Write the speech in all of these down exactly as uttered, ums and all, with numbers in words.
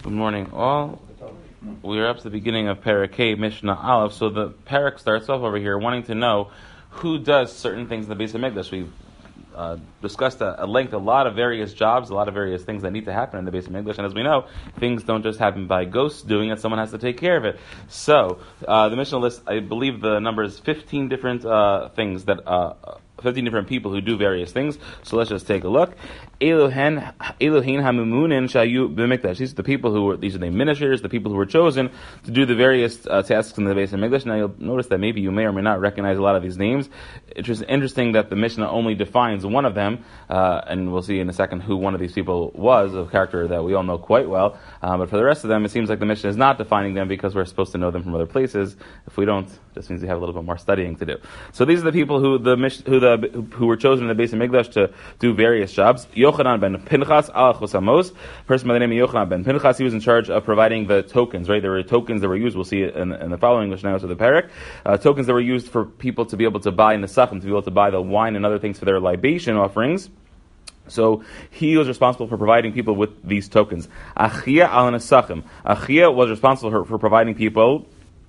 Good morning, all. We are up to the beginning of Perek Hey, Mishnah Aleph. So the Perek starts off over here wanting to know who does certain things in the Beis HaMikdash. We've uh, discussed at, at length a lot of various jobs, a lot of various things that need to happen in the Beis HaMikdash. And as we know, things don't just happen by ghosts doing it. Someone has to take care of it. So uh, the Mishnah lists, I believe the number is fifteen different uh, things that... Uh, fifteen different people who do various things. So let's just take a look. Elohen Hamumunin Shayu B'Mikdash. These are the people who were, these are the administrators, the people who were chosen to do the various uh, tasks in the Beis HaMikdash. Now you'll notice that maybe you may or may not recognize a lot of these names. It's just interesting that the Mishnah only defines one of them, uh, and we'll see in a second who one of these people was, a character that we all know quite well. Uh, but for the rest of them, it seems like the Mishnah is not defining them because we're supposed to know them from other places. If we don't, it just means we have a little bit more studying to do. So these are the people who the who the who were chosen in the Beis HaMikdash to do various jobs. Yochanan ben Pinchas al Chosamos, person by the name of Yochanan ben Pinchas, he was in charge of providing the tokens, right? There were tokens that were used, we'll see it in, in the following English now, so the Perek, uh, tokens that were used for people to be able to buy nesachim, to be able to buy the wine and other things for their libation offerings. So he was responsible for providing people with these tokens. Achia al nesachim. Achia was responsible for, for providing people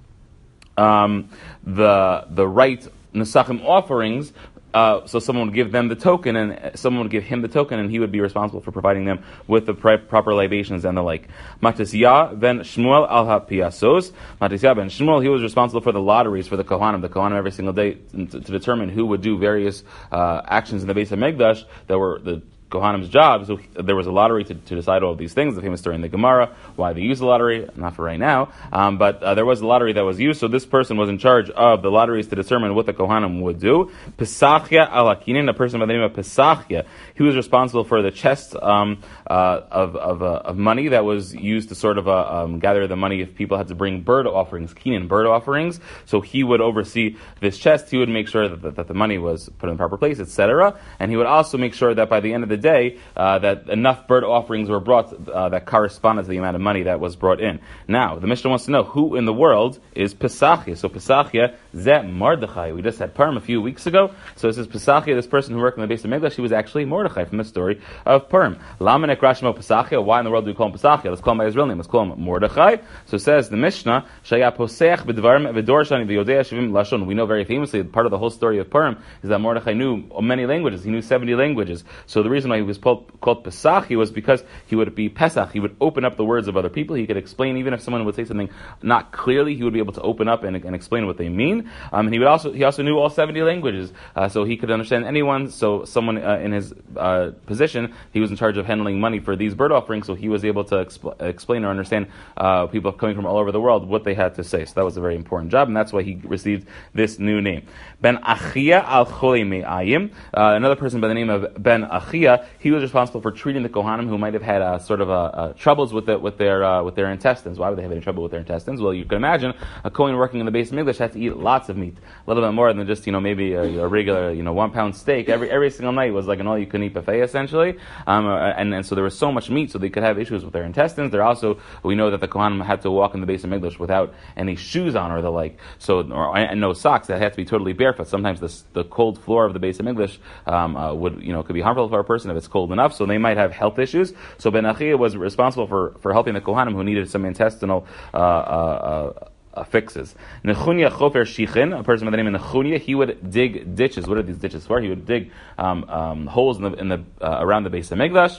um, the the right nesachim offerings. Uh, so someone would give them the token, and someone would give him the token, and he would be responsible for providing them with the pri- proper libations and the like. Matisya ben Shmuel al hapiasos. Matisya ben Shmuel, he was responsible for the lotteries for the Kohanim. The Kohanim every single day to, to determine who would do various uh, actions in the Beis HaMikdash that were the Kohanim's job. So there was a lottery to, to decide all of these things. The famous story in the Gemara, why they use the lottery, not for right now, um, but uh, there was a lottery that was used. So this person was in charge of the lotteries to determine what the Kohanim would do. Pesachia al-Hakinin, a person by the name of Pesachia, he was responsible for the chest um, uh, of of, uh, of money that was used to sort of uh, um, gather the money if people had to bring bird offerings, kinin, bird offerings. So he would oversee this chest. He would make sure that the, that the money was put in the proper place, et cetera. And he would also make sure that by the end of the day, uh, that enough bird offerings were brought uh, that corresponded to the amount of money that was brought in. Now, the Mishnah wants to know who in the world is Pesachia. So Pesachia, Zeh Mordechai. We just had Purim a few weeks ago. So this is Pesachia, this person who worked in the Beis HaMikdash, he was actually Mordechai from the story of Purim. Lamanek Rashmo Pesachia. Why in the world do we call him Pesachia? Let's call him by his real name. Let's call him Mordechai. So says the Mishnah, Shaya Posech B'Dvarim V'Dorshani V'Yodei Shivim Lashon. We know very famously, part of the whole story of Purim is that Mordechai knew many languages. He knew seventy languages. So the reason why he was called, called Pesach was because he would be Pesach. He would open up the words of other people. He could explain, even if someone would say something not clearly, he would be able to open up and, and explain what they mean. Um, and he would also he also knew all seventy languages, uh, so he could understand anyone. So someone uh, in his uh, position, he was in charge of handling money for these bird offerings. So he was able to expl- explain or understand uh, people coming from all over the world what they had to say. So that was a very important job, and that's why he received this new name. Ben Achia al Cholei Me'ayim. Uh, another person by the name of Ben Achia, he was responsible for treating the Kohanim who might have had uh, sort of uh, uh, troubles with the, with their uh, with their intestines. Why would they have any trouble with their intestines? Well, you can imagine a Kohen working in the Beis HaMikdash had to eat lots of meat, a little bit more than just you know maybe a, a regular you know one pound steak. Every every single night was like an all you can eat buffet essentially, um, uh, and and so there was so much meat, so they could have issues with their intestines. There also we know that the Kohanim had to walk in the Beis HaMikdash without any shoes on or the like, so or and no socks. That had to be totally barefoot. Sometimes the the cold floor of the Beis HaMikdash um, uh, would you know could be harmful for a person if it's cold enough. So they might have health issues. So Ben Achia was responsible for, for helping the Kohanim who needed some intestinal uh, uh, uh, fixes. Nechunya Chofer Shichin, a person by the name of Nechunya, he would dig ditches. What are these ditches for? He would dig um, um, holes in the, in the uh, around the Beis HaMikdash.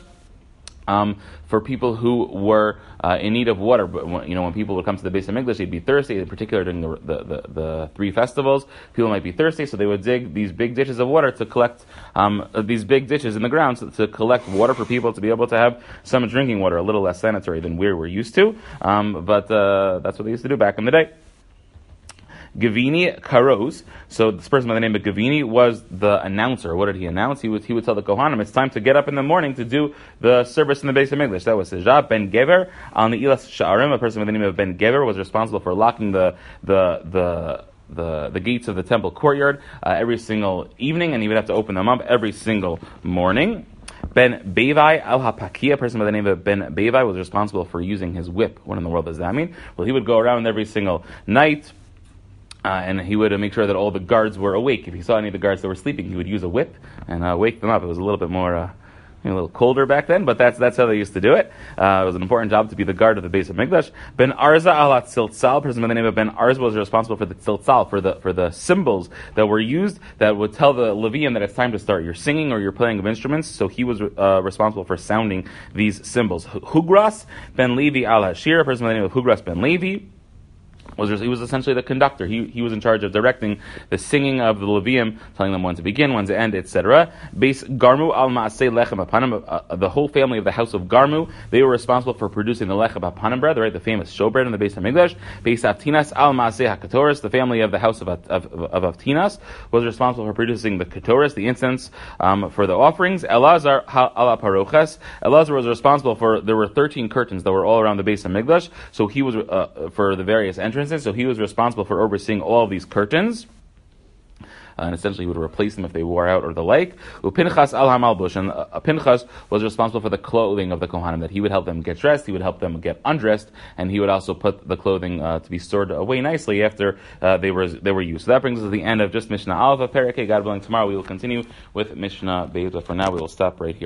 Um, for people who were uh, in need of water. But when, you know, when people would come to the Beis HaMikdash, they'd be thirsty, in particular during the, the, the, the three festivals. People might be thirsty, so they would dig these big ditches of water to collect, um, these big ditches in the ground to, to collect water for people to be able to have some drinking water, a little less sanitary than we were used to. Um, but uh, that's what they used to do back in the day. Gavini Karos. So this person by the name of Gavini was the announcer. What did he announce? He would he would tell the Kohanim it's time to get up in the morning to do the service in the Beis HaMikdash. That was his job. Ben Gever al Ne'ilas Sha'arim, a person by the name of Ben Gever, was responsible for locking the the the the the gates of the temple courtyard uh, every single evening, and he would have to open them up every single morning. Ben Bevai al Hapakia, a person by the name of Ben Bevai, was responsible for using his whip. What in the world does that mean? Well, he would go around every single night. Uh, and he would uh, make sure that all the guards were awake. If he saw any of the guards that were sleeping, he would use a whip and uh, wake them up. It was a little bit more, uh, A little colder back then, but that's that's how they used to do it. Uh, it was an important job to be the guard of the base of Mikdash. Ben Arza alat tziltzal, person by the name of Ben Arza was responsible for the tziltzal, for the for the symbols that were used that would tell the Levian that it's time to start your singing or your playing of instruments. So he was uh, responsible for sounding these symbols. Hugras Ben Levi al Hashir, person by the name of Hugras Ben Levi. Was he was essentially the conductor. He he was in charge of directing the singing of the Levium, telling them when to begin, when to end, et cetera. Base Garmu al Maaseh Lechem Hapanim, uh, the whole family of the house of Garmu, they were responsible for producing the Lechem Hapanim bread, right, the famous showbread in the base of Mikdash. Base Avtinas al Maaseh HaKatoris, the family of the house of of, of Avtinas, was responsible for producing the Katoris, the incense um, for the offerings. Elazar al Paroches, Elazar was responsible for. There were thirteen curtains that were all around the base of Mikdash, so he was uh, for the various entrances. So he was responsible for overseeing all of these curtains. Uh, and essentially he would replace them if they wore out or the like. Pinchas al Hamalbush, and uh, Pinchas was responsible for the clothing of the Kohanim, that he would help them get dressed, he would help them get undressed, and he would also put the clothing uh, to be stored away nicely after uh, they were they were used. So that brings us to the end of just Mishnah Aleph of Perek. God willing, tomorrow we will continue with Mishnah Beis, but for now we will stop right here.